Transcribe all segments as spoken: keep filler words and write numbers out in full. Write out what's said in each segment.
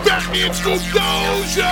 Batman Scoop Doja.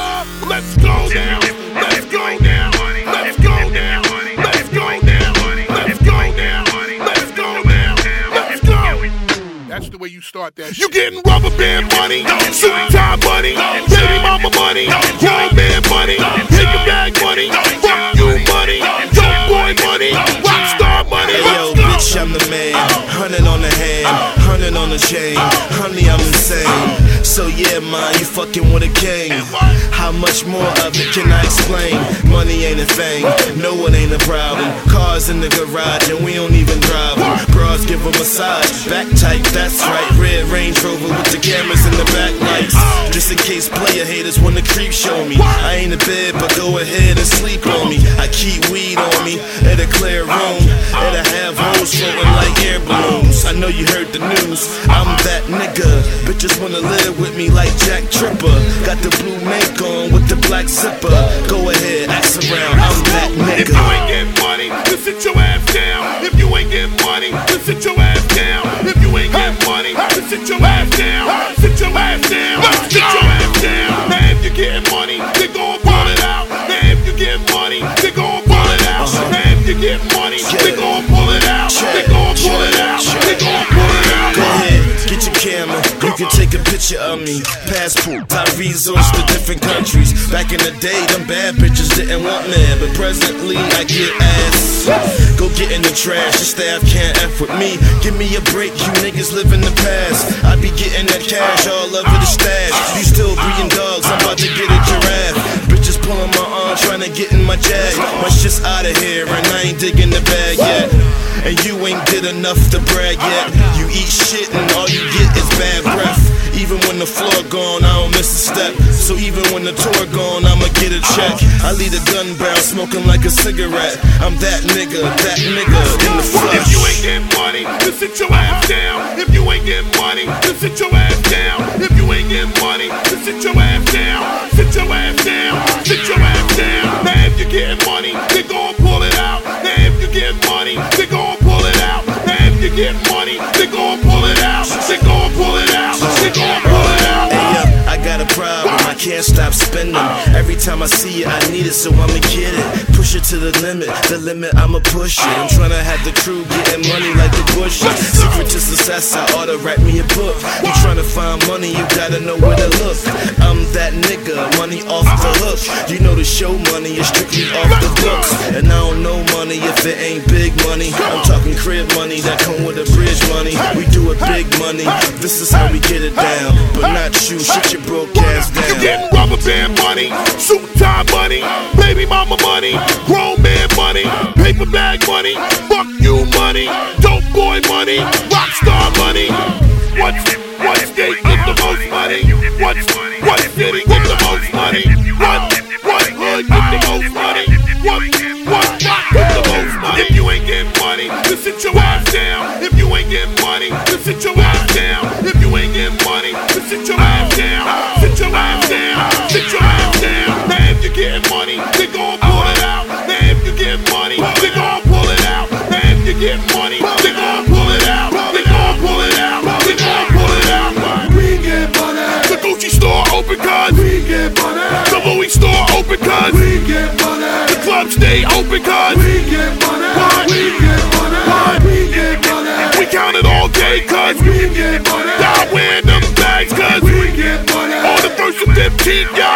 Let's go now. Let's go now. Let's go now. Let's go now. Let's go now. Let's go now. Let's go. That's the way you start that shit. You getting rubber band money, suit and tie money, baby mama money, grown man money, paper bag money, fuck you money, dope boy money, rock star money. Yo, bitch, I'm the man. Hundred on the hand, hundred on the chain. Honey, I'm insane. So yeah, man, you fucking with a king. How much more of it can I explain? Money ain't a thing, no it ain't a problem. Cars in the garage and we don't even drive them. Bras give a massage, back tight, that's right. Red Range Rover with the cameras in the back lights. Just in case player haters wanna creep show me. I ain't in bed, but go ahead and sleep on me. I keep weed on me, at a clear room, and I have hoes floating like air balloons. I know you heard the news, I'm that nigga. Bitches wanna live with me like Jack Tripper. Got the blue make on with the black zipper. Go ahead, ask around, I'm that nigga. If you ain't getting money, then sit your ass down. If you ain't getting money, then sit your ass down. If you ain't getting money, then sit your ass down. Sit your ass down. Sit your ass down. Now if you getting money, then go and pull it out. Now if you get money, then go and pull it out. Now if you get money, then go and pull it out. Then go and pull it out. Then go and pull it out. Go ahead, get your camera, you can take a picture of me. Passport, I resource to different countries. Back in the day, them bad bitches didn't want me, but presently I get ass. Go get in the trash, the staff can't F with me. Give me a break, you niggas live in the past. I be getting that cash all over the stash. You still breeding dogs, I'm about to get a giraffe. Bitches pulling my arm, trying to get in my jag. My shit's out of here and I ain't digging the bag yet. And you ain't did enough to brag yet. You eat shit and all you get is bad breath. Even when the floor gone, I don't miss a step. So even when the tour gone, I'ma get a check. I leave a gun barrel smoking like a cigarette. I'm that nigga, that nigga in the flesh. If you ain't getting money, then sit your ass down. If you ain't getting money, then sit your ass down. If you ain't getting money, then sit your ass down. Sit your ass down. Sit your ass down. Now if you getting money, then go and pull it out. Now if you get money, then go and pull it out. Now if you get money, then go and pull it out. Then go and pull it out. Then go and pull it out. Hey yo, I got a problem, I can't stop spending. Every time I see it, I need it, so I'ma get it. Push it to the limit, the limit I'ma push it. I'm tryna have the crew getting money like the Bushes. Secret to success, I oughta write me a book. You tryna find money, you gotta know where to look. I'm that nigga, money off the hook. You know the show money is strictly off the books. And I don't know money if it ain't big money. I'm talking crib money that come with a bridge money. We do it big money, this is how we get it down. But not you, shut your broke ass down. You getting rubber band money, suit and tie money, baby mama money, grown man money, paper bag money, fuck you money, dope boy money, rock star money. What's what state with the most money? What's what city with the most money? What what hood with the most money? What what rock with the most money? If you ain't getting money, then sit your ass down. If you ain't getting money, then sit your ass down. If you ain't getting money, then sit your ass down. Sit your ass down. Sit your ass down. Now if you getting money, then go and pull it out. Now if you get money, then go and pull it out. Now if you get money, then go and pull it out. Then go and pull it out. Then go and pull it out. We get money. The Gucci store open cause We get money. the Louis store open cause We get money. the club stay open cause We get money. We get money. We get money. we count it all day cause We get money. y'all wearing them bags cause We get money. on the first and fifteenth y'all